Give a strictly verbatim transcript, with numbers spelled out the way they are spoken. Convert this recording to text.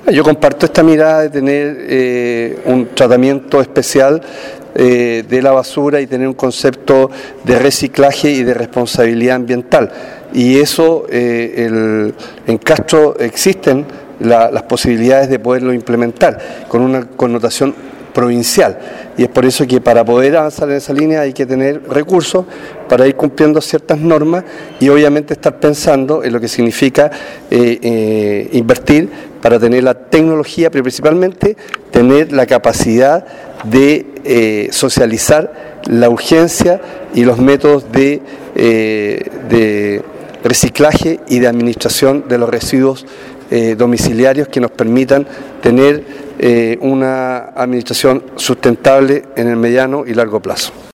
Yo comparto esta mirada de tener eh, un tratamiento especial eh, de la basura y tener un concepto de reciclaje y de responsabilidad ambiental. Y eso, eh, el, en Castro existen la, las posibilidades de poderlo implementar con una connotación provincial, y es por eso que para poder avanzar en esa línea hay que tener recursos para ir cumpliendo ciertas normas y obviamente estar pensando en lo que significa eh, eh, invertir para tener la tecnología, pero principalmente tener la capacidad de eh, socializar la urgencia y los métodos de, eh, de reciclaje y de administración de los residuos eh, domiciliarios que nos permitan tener eh, una administración sustentable en el mediano y largo plazo.